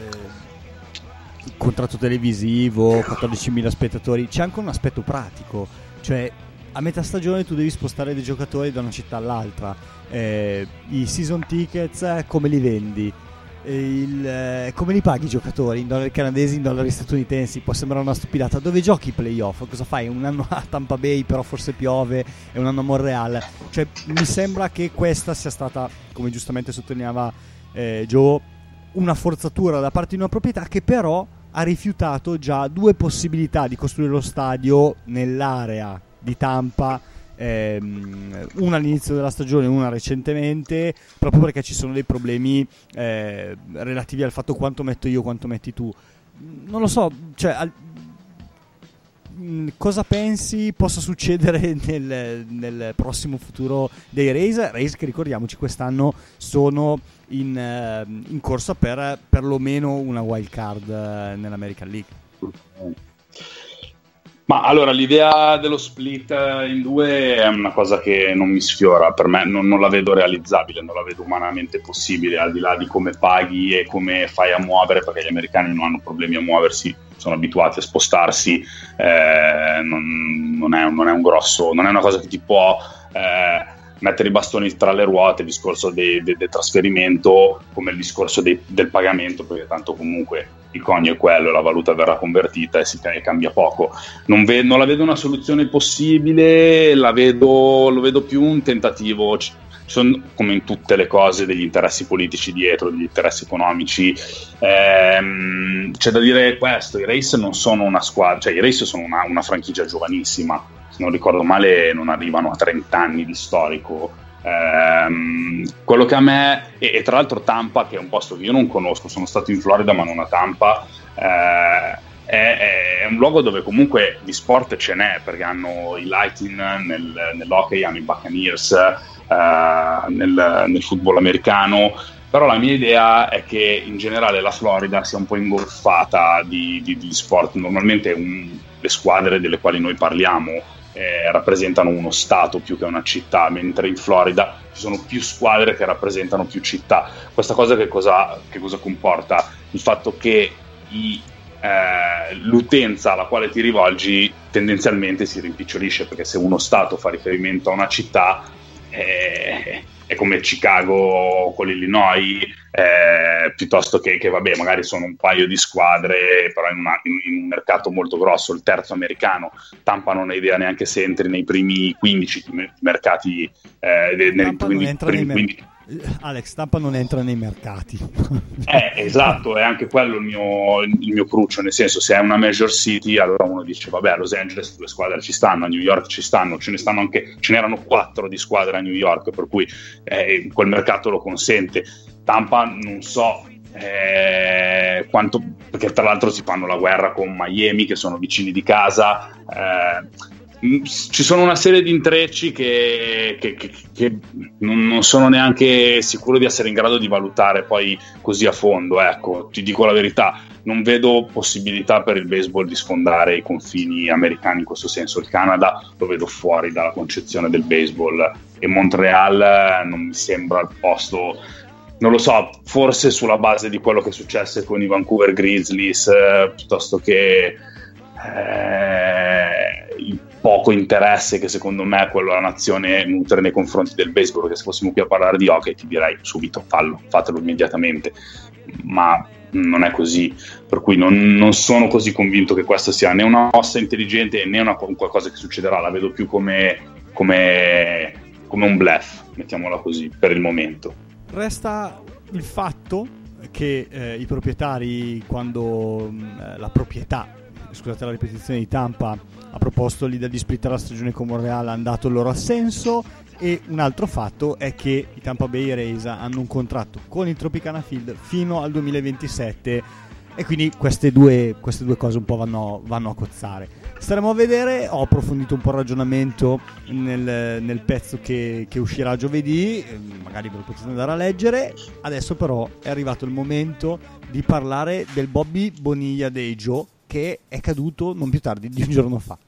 contratto televisivo, quattordicimila spettatori, c'è anche un aspetto pratico, cioè a metà stagione tu devi spostare dei giocatori da una città all'altra, eh, i season tickets come li vendi, il, eh, come li paghi i giocatori in dollari canadesi, in dollari statunitensi? Può sembrare una stupidata. Dove giochi i playoff? Cosa fai? Un anno a Tampa Bay però forse piove e un anno a Montreal? Cioè mi sembra che questa sia stata, come giustamente sottolineava eh, Joe, una forzatura da parte di una proprietà che però ha rifiutato già due possibilità di costruire lo stadio nell'area di Tampa, ehm, una all'inizio della stagione, una recentemente, proprio perché ci sono dei problemi eh, relativi al fatto quanto metto io, quanto metti tu. Non lo so, cioè al, mh, cosa pensi possa succedere nel, nel prossimo futuro dei Rays? Rays che ricordiamoci quest'anno sono in, eh, in corsa per perlomeno una wild card eh, nell'American League. Ma allora l'idea dello split in due è una cosa che non mi sfiora, per me non, non la vedo realizzabile, non la vedo umanamente possibile, al di là di come paghi e come fai a muovere, perché gli americani non hanno problemi a muoversi, sono abituati a spostarsi, eh, non, non, è, non è un grosso, non è una cosa che ti può eh, mettere i bastoni tra le ruote, il discorso del de, de trasferimento come il discorso dei, del pagamento, perché tanto comunque il conio è quello, la valuta verrà convertita e si cambia poco. Non, ve, non la vedo una soluzione possibile, la vedo, lo vedo più un tentativo. Ci sono, come in tutte le cose, degli interessi politici dietro, degli interessi economici. Ehm, c'è da dire questo: i Rays non sono una squadra, cioè i Rays sono una, una franchigia giovanissima, se non ricordo male non arrivano a trenta anni di storico. Ehm, quello che a me, e, e tra l'altro Tampa, che è un posto che io non conosco, sono stato in Florida ma non a Tampa, eh, è, è un luogo dove comunque di sport ce n'è, perché hanno i Lightning nel, nell'hockey, hanno i Buccaneers eh, nel, nel football americano. Però la mia idea è che in generale la Florida sia un po' ingolfata di, di, di sport. Normalmente un, le squadre delle quali noi parliamo Eh, rappresentano uno stato più che una città, mentre in Florida ci sono più squadre che rappresentano più città. Questa cosa che cosa, che cosa comporta? Il fatto che i, eh, l'utenza alla quale ti rivolgi tendenzialmente si rimpicciolisce, perché se uno stato fa riferimento a una città eh, è come Chicago con l'Illinois, eh, piuttosto che, che vabbè, magari sono un paio di squadre, però in, una, in, in un mercato molto grosso, il terzo americano. Tampa non ha idea neanche se entri nei primi quindici mercati, eh, nei primi, primi nei quindici. Mer- Alex, Tampa non entra nei mercati. Eh, esatto, è anche quello il mio, il mio cruccio, nel senso, se è una major city, allora uno dice vabbè, a Los Angeles due squadre ci stanno, a New York ci stanno, ce ne stanno anche, ce n'erano quattro di squadre a New York, per cui eh, quel mercato lo consente. Tampa non so eh, quanto, perché tra l'altro si fanno la guerra con Miami, che sono vicini di casa. eh, Ci sono una serie di intrecci che, che, che, che non, non sono neanche sicuro di essere in grado di valutare poi così a fondo. Ecco, ti dico la verità, non vedo possibilità per il baseball di sfondare i confini americani in questo senso. Il Canada lo vedo fuori dalla concezione del baseball e Montreal non mi sembra il posto, non lo so, forse sulla base di quello che successe con i Vancouver Grizzlies, eh, piuttosto che eh, il poco interesse che secondo me quello la nazione nutre nei confronti del baseball, perché se fossimo qui a parlare di hockey ti direi subito fallo, fatelo immediatamente, ma non è così, per cui non, non sono così convinto che questa sia né una mossa intelligente né una qualcosa che succederà. La vedo più come, come, come un bluff, mettiamola così, per il momento. Resta il fatto che eh, i proprietari, quando eh, la proprietà, scusate la ripetizione, di Tampa ha proposto l'idea di splittare la stagione con Montreal, hanno dato il loro assenso. E un altro fatto è che i Tampa Bay Rays hanno un contratto con il Tropicana Field fino al duemilaventisette, e quindi queste due, queste due cose un po' vanno, vanno a cozzare. Staremo a vedere. Ho approfondito un po' il ragionamento nel, nel pezzo che, che uscirà giovedì, magari ve lo potete andare a leggere. Adesso però è arrivato il momento di parlare del Bobby Bonilla Day, Joe, che è caduto non più tardi di un giorno fa.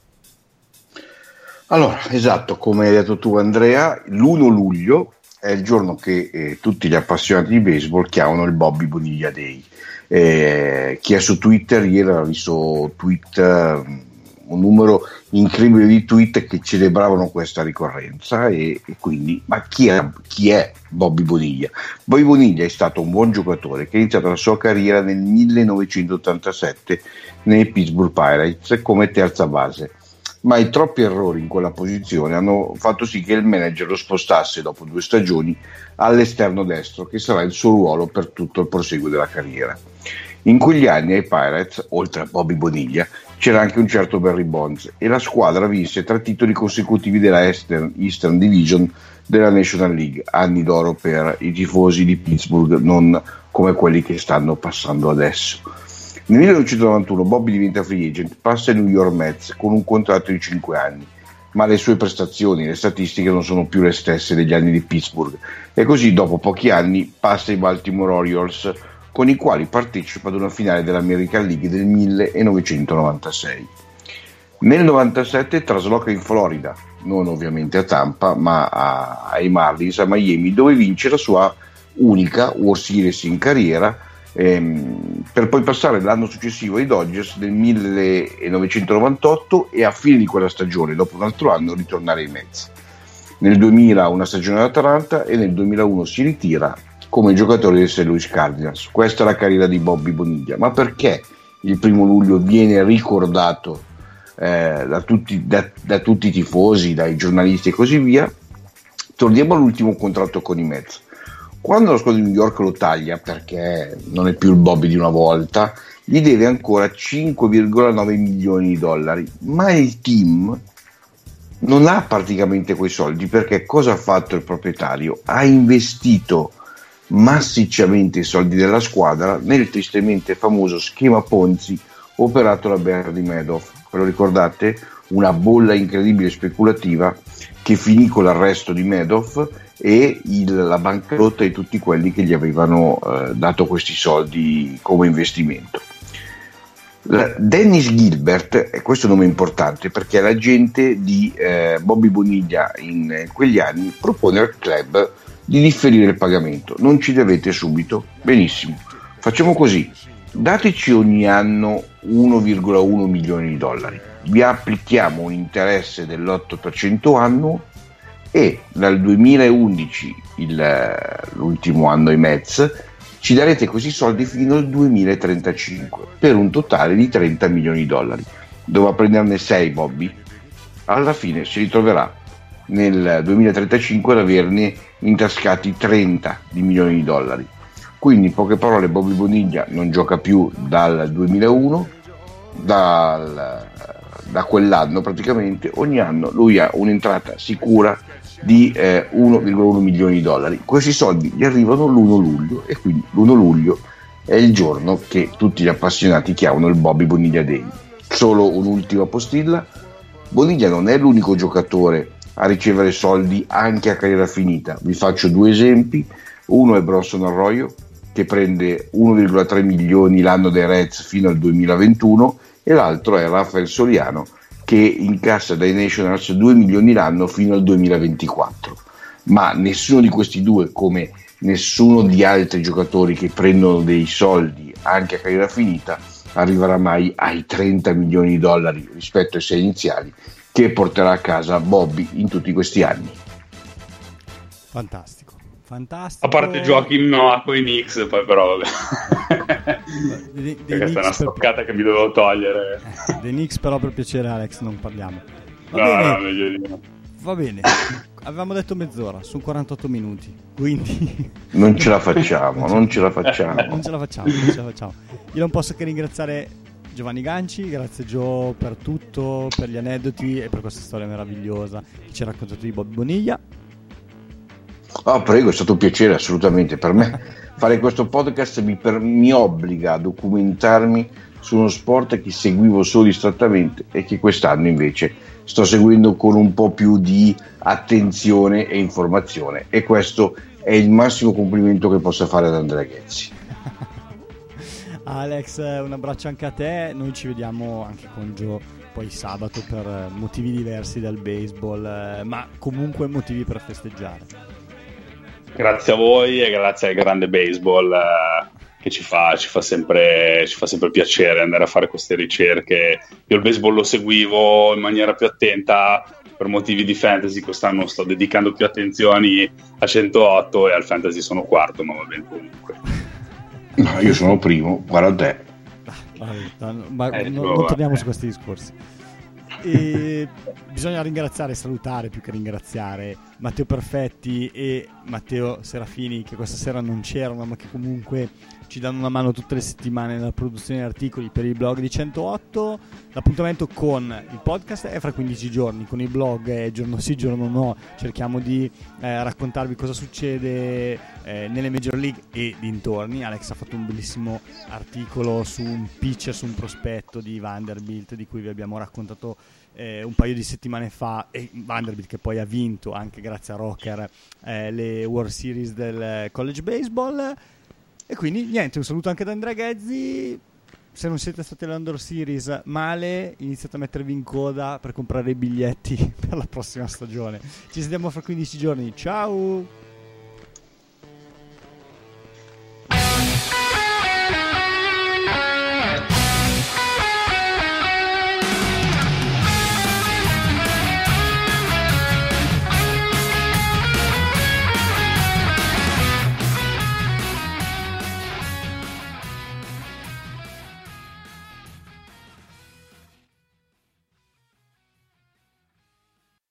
Allora, esatto, come hai detto tu Andrea, l'primo luglio è il giorno che eh, tutti gli appassionati di baseball chiamano il Bobby Bonilla Day. Eh, chi è su Twitter ieri ha visto tweet, un numero incredibile di tweet che celebravano questa ricorrenza, e, e quindi, ma chi è, chi è Bobby Bonilla? Bobby Bonilla è stato un buon giocatore che ha iniziato la sua carriera nel millenovecentottantasette nei Pittsburgh Pirates come terza base, ma i troppi errori in quella posizione hanno fatto sì che il manager lo spostasse dopo due stagioni all'esterno destro, che sarà il suo ruolo per tutto il proseguo della carriera. In quegli anni ai Pirates, oltre a Bobby Bonilla, c'era anche un certo Barry Bonds, e la squadra vinse tre titoli consecutivi della Eastern, Eastern Division della National League, anni d'oro per i tifosi di Pittsburgh, non come quelli che stanno passando adesso. Nel millenovecentonovantuno Bobby diventa free agent, passa ai New York Mets con un contratto di cinque anni, ma le sue prestazioni, le statistiche non sono più le stesse degli anni di Pittsburgh, e così dopo pochi anni passa ai Baltimore Orioles, con i quali partecipa ad una finale dell'American League del millenovecentonovantasei. Nel novantasette trasloca in Florida, non ovviamente a Tampa, ma a, ai Marlins a Miami, dove vince la sua unica World Series in carriera, ehm, per poi passare l'anno successivo ai Dodgers nel millenovecentonovantotto e a fine di quella stagione, dopo un altro anno, ritornare ai Mets. Nel duemila una stagione all'Atlanta e nel duemilauno si ritira come giocatore dei Saint Louis Cardinals. Questa è la carriera di Bobby Boniglia. Ma perché il primo luglio viene ricordato eh, da, tutti, da, da tutti i tifosi, dai giornalisti e così via? Torniamo all'ultimo contratto con i Mets. Quando la squadra di New York lo taglia, perché non è più il Bobby di una volta, gli deve ancora cinque virgola nove milioni di dollari, ma il team non ha praticamente quei soldi, perché cosa ha fatto il proprietario? Ha investito massicciamente i soldi della squadra nel tristemente famoso schema Ponzi operato da Bernie Madoff. Ve lo ricordate? Una bolla incredibile speculativa che finì con l'arresto di Madoff e il, la bancarotta di tutti quelli che gli avevano eh, dato questi soldi come investimento. La, Dennis Gilbert, e questo è un nome importante perché l'agente di eh, Bobby Boniglia in eh, quegli anni propone al club di differire il pagamento. Non ci devete subito? Benissimo, facciamo così: dateci ogni anno uno virgola uno milioni di dollari, vi applichiamo un interesse dell'otto per cento annuo e dal duemilaundici, il, l'ultimo anno ai Mets, ci darete questi soldi fino al duemilatrentacinque per un totale di trenta milioni di dollari. Doveva prenderne sei Bobby, alla fine si ritroverà nel duemilatrentacinque ad averne intascati trenta di milioni di dollari. Quindi in poche parole Bobby Boniglia non gioca più dal duemilauno, dal, da quell'anno praticamente. Ogni anno lui ha un'entrata sicura di eh, uno virgola uno milioni di dollari. Questi soldi gli arrivano l'primo luglio e quindi l'primo luglio è il giorno che tutti gli appassionati chiamano il Bobby Boniglia Day. Solo un'ultima postilla: Boniglia non è l'unico giocatore a ricevere soldi anche a carriera finita. Vi faccio due esempi: uno è Bronson Arroyo, che prende uno virgola tre milioni l'anno dei Reds fino al duemilaventuno, e l'altro è Rafael Soriano, che incassa dai Nationals due milioni l'anno fino al duemilaventiquattro. Ma nessuno di questi due, come nessuno di altri giocatori che prendono dei soldi anche a carriera finita, arriverà mai ai trenta milioni di dollari rispetto ai sei iniziali che porterà a casa Bobby in tutti questi anni. Fantastico, fantastico. A parte Joachim Noah con i Knicks, poi però vabbè. De, de questa è una stoccata per... che mi dovevo togliere. Eh, dei Knicks però, per piacere Alex, non parliamo. Va no, bene, no, meglio di no. Va bene. Avevamo detto mezz'ora, su quarantotto minuti, quindi non ce la facciamo, non ce la facciamo. Non ce la facciamo, non ce la facciamo. Io non posso che ringraziare Giovanni Ganci. Grazie Gio per tutto, per gli aneddoti e per questa storia meravigliosa che ci ha raccontato di Bobby Boniglia. Oh, prego, è stato un piacere assolutamente per me. Fare questo podcast mi, per, mi obbliga a documentarmi su uno sport che seguivo solo distrattamente e che quest'anno invece sto seguendo con un po' più di attenzione e informazione, e questo è il massimo complimento che possa fare ad Andrea Ghezzi. Alex, un abbraccio anche a te. Noi ci vediamo anche con Gio poi sabato per motivi diversi dal baseball, ma comunque motivi per festeggiare. Grazie a voi e grazie al grande baseball eh, che ci fa, ci fa sempre ci fa sempre piacere andare a fare queste ricerche. Io il baseball lo seguivo in maniera più attenta per motivi di fantasy. Quest'anno sto dedicando più attenzioni a centootto e al fantasy sono quarto, ma va bene comunque. No, io sono primo, guarda te. Vabbè, no, ma eh, non, non torniamo su questi discorsi. E bisogna ringraziare e salutare, più che ringraziare, Matteo Perfetti e Matteo Serafini, che questa sera non c'erano ma che comunque ci danno una mano tutte le settimane nella produzione di articoli per il blog di centootto. L'appuntamento con il podcast è fra quindici giorni, con il blog è giorno sì giorno no. Cerchiamo di eh, raccontarvi cosa succede eh, nelle Major League e dintorni. Alex ha fatto un bellissimo articolo su un pitcher, su un prospetto di Vanderbilt, di cui vi abbiamo raccontato eh, un paio di settimane fa, e Vanderbilt che poi ha vinto anche grazie a Rocker eh, le World Series del college baseball. E quindi niente, un saluto anche da Andrea Ghezzi. Se non siete stati all'Andor Series, male, iniziate a mettervi in coda per comprare i biglietti per la prossima stagione. Ci sentiamo fra quindici giorni, ciao!